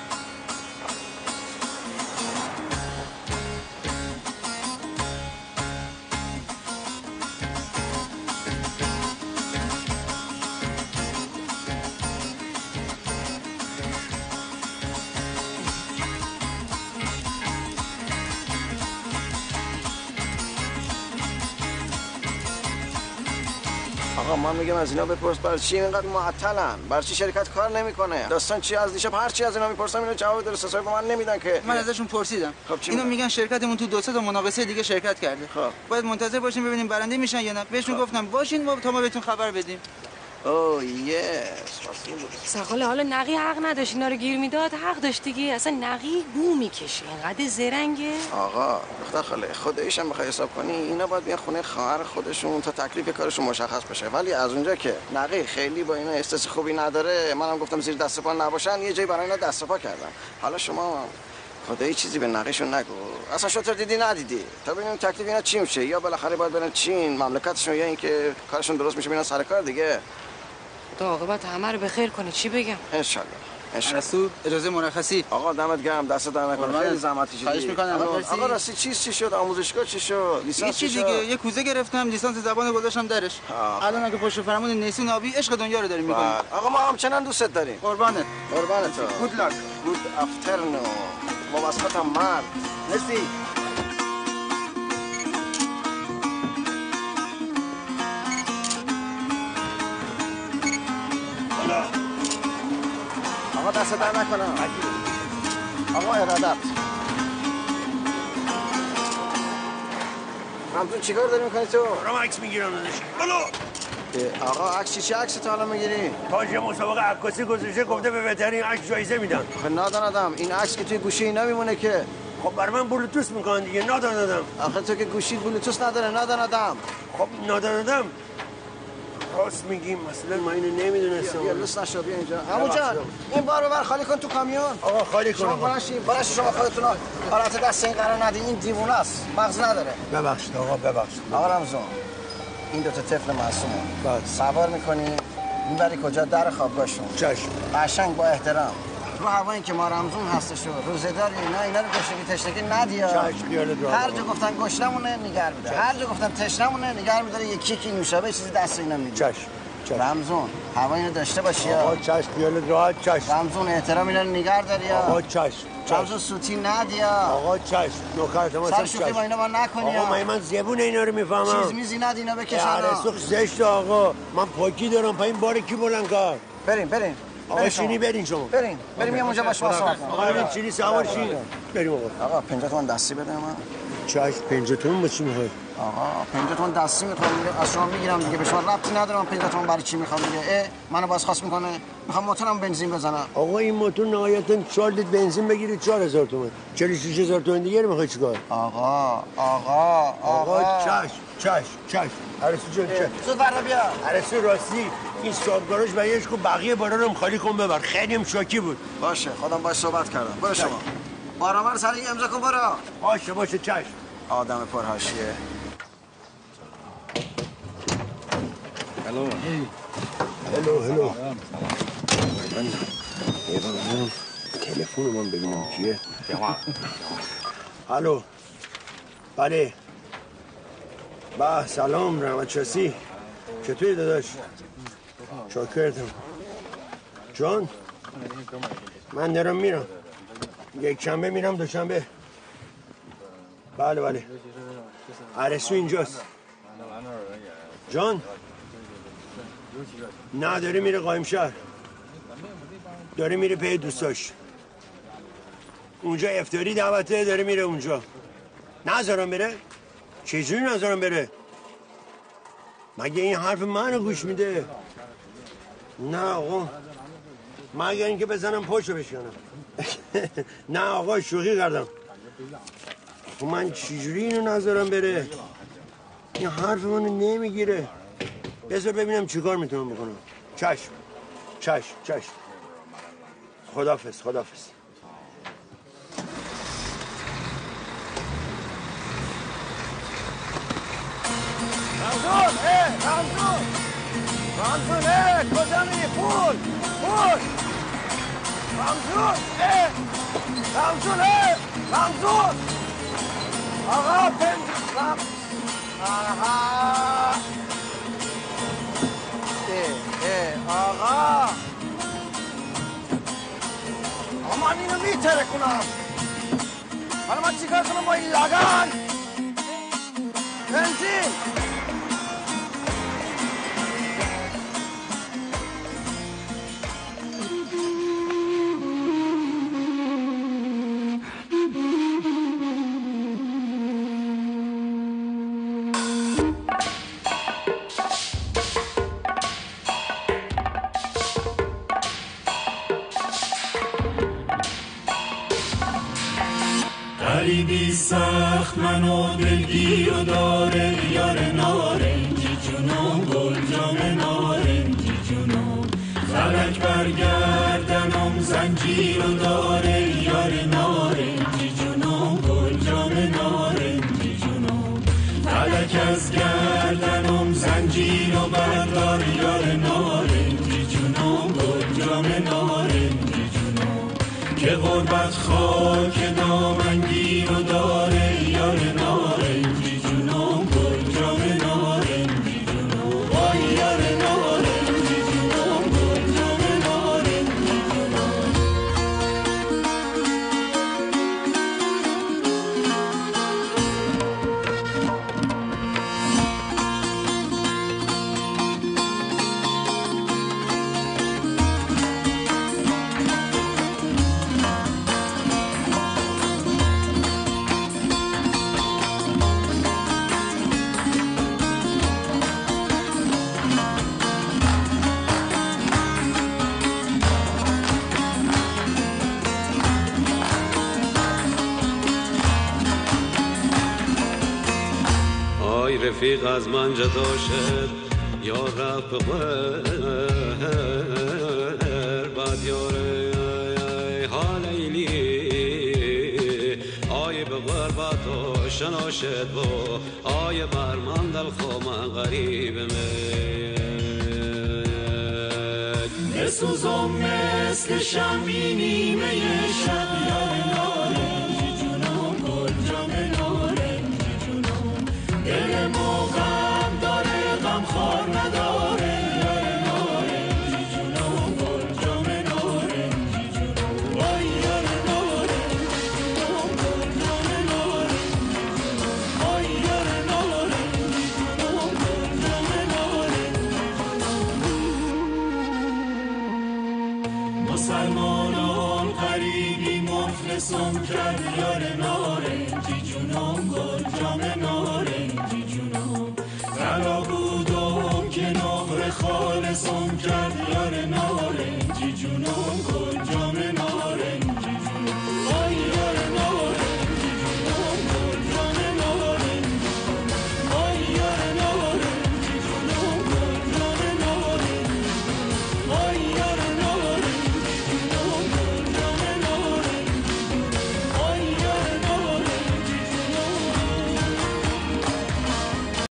آقا من میگم از اینا بپرس برای چی اینقدر معطلن؟ برای چی شرکت کار نمیکنه؟ داستان چی از دیشب هر چی از اینا میپرسم اینا جواب درست حسابی به من نمیدن که. من ازشون پرسیدم. خب اینو میگن شرکتمون تو دو سه تا مناقصه دیگه شرکت کرده. خب باید منتظر باشیم ببینیم برنده میشن یا نه. بهشون خب. گفتم باشین ما تا ما بهتون خبر بدیم. اوه یس. سرخاله حالا نقی حق نداشت اینا رو گیر میداد. حق داشت دیگه. اصلا نقی بو میکشه اینقدر زرنگه. آقا دختر خاله خودش هم بخوای حساب کنی اینا باید بیان خونه خواهر خودشون تا تکلیف کارشون مشخص بشه. ولی از اونجا که نقی خیلی با اینا احساس خوبی نداره منم گفتم زیر دست پا نباشن یه جایی برای اینا دست پا کردم. حالا شما خدایی چیزی به نقیشون نگو. اصلا شطور دیدی ندیدی تا ببینیم تکلیف اینا چی میشه. یا بالاخره باید برن چین مملکتشون یا اینکه کارشون درست میشه ببینن سر کار دیگه. تا عاقبت همه رو به خیر کنه. چی بگم؟ ان شاء الله. رسول اجازه مرخصی. آقا دمت گرم دست در نکنه. خیلی زحمت کشیدی. خواهش می‌کنم. آقا راستی چیز چی شد؟ آموزشگاه چی شد؟ لیسانس چی دیگه؟ یه کوزه گرفتم لیسانس زبان گذاشتم درش. الان اگه پشت فرمون نیسون آبی عشق دنیا رو داریم می‌کنیم. آقا ما همچنان دوستت داریم. قربانت. قربانت تو. گود لاک. گود افترنو. وابستم مرد. مرسی. آقا دست در نکنم. آقا ارادت. همتون چیکار داری میکنی تو؟ دارم عکس میگیرم داداش. بلو. آقا عکس چی چه عکس تو حالا میگیری؟ تاج مسابقه عکاسی گذاشته گفته به بهترین عکس جایزه میدن. خب نادانم این عکس که توی گوشی اینا میمونه که. خب بر من بلوتوث میکنن دیگه نادانم. آخه تو که گوشی بلوتوث نداره نادانم. خب نادانم. راست میگیم مثلا ما اینو نمیدونستم. بیا لوس نشو بیا اینجا. عمو جان این بارو بر خالی کن تو کامیون. آقا خالی کن. شما بلنشین بلنشین شما خودتون حالت دست این قرار ندین. این دیوونه است مغز نداره. ببخشید آقا ببخشید. آقا رمزون این دو تا طفل معصومو بعد سوار میکنی میبری کجا در خوابگاهشون. چشم. قشنگ با احترام. رو هوایی که ما رمزون هستش و روزدار اینا اینا رو گشنگی تشنگی ندیا. چشم خیالت راحت. هر جا گفتن گشنمونه نگار میداره. هر جا گفتن تشنمونه نگار میداره. یکی یکی نوشابه چیزی دست اینا میگیره. چشم. رمزون هوا اینو داشته باشی. آقا چشم خیالت راحت. چشم رمزون احترام اینا رو نگار داری. آقا چشم. رمزون سوتی ندیا. آقا چشم نوکرت ما سر شوخی با اینا با نکنی. آقا من من زبون اینا رو میفهمم. چیز میزی ند اینا بکشن. عرسو زشت آقا. من پاکی دارم پایین بار کی بلند کار. بریم بریم. آقا شینی برین شما. بریم. بریم یه اونجا باش صحبت کنیم. آقا بریم چینی سوار شین. بریم آقا. آقا پنجاه تومن دستی بده من. چشم پنجاه تومن با چی میخوای؟ آقا پنجاه تومن دستی میخوام از شما میگیرم دیگه. به شما ربطی ندارم پنجاه تومن برای چی میخوام دیگه. اه منو باز خواست میکنه. میخوام موتورم بنزین بزنم. آقا این موتور نهایتا چهار لیتر بنزین بگیری چهار هزار تومن. چهل و شش هزار تومن دیگه رو میخوای چیکار؟ آقا آقا آقا چشم چشم چشم. عرسو جان چشم. زود برا بیا. عرسو راستی این صابگاراش برایش کو بقیه بارا رو خالی کن ببر. خیلی هم شاکی بود. باشه خودم باش صحبت کردم. برو شما. بارامر سر امضا کن برو. باشه باشه چشم. آدم پرحاشیه. هلو هلو هلو. من یه بار تلفن من ببینم کیه. هلو. بله. با سلام رحمت شاسی. چطوری داداش؟ شاکرتم. جان من دارم میرم. یک شنبه میرم دوشنبه. بله بله. عرسو اینجاست. جان نه داره میره قایم شهر. داره میره پی دوستاش. اونجا افطاری دعوته داره میره اونجا. نذارم بره؟ چجوری نذارم بره؟ مگه این حرف منو گوش میده؟ نه آقا مگه اینکه بزنم پشتو بشکنم. نه آقا شوخی کردم. من چجوری اینو نذارم بره؟ این حرف منو نمیگیره. بذار ببینم چیکار میتونم بکنم. چشم چشم چشم. خداحافظ خداحافظ. رمزون اه رمزون رمزون اه کجا میری؟ پول پول رمزون اه رمزون اه رمزون آقا پن رم آها اه اه آقا آقا من اینو میتره کنم. حالا من چیکار کنم با این لگن؟ بنزین غریبی سخت منو دلگیر و داره یار نارنجی جونم گل جام نارنجی جونم فلک برگردنم زنجیر و داره یار نارنجی جونم گل جام نارنجی جونم فلک از گردنم زنجیر و بردار یار نارنجی جونم گل جام نارنجی جونم که غربت خاک دامنگیر و داره یار نارنجی جونم گل جام نارنجی جونم وای یار نارنجی جونم گل جام نارنجی جونم. رفیق از من جدا شد یا رب بعد یار حال ایلی آی به غربت آشنا شد و آی بر من دل خو من غریب بسوزم مثل شمی نیمه شب یار نارنجی جونم گل جام نارنجی جونم دل ما غم داره غم خار نداره یار غریبی مفلسم کرد یار نارنجی جونم گل جام نارنجی جونم تلا بودم که نقر خالصم کرد یار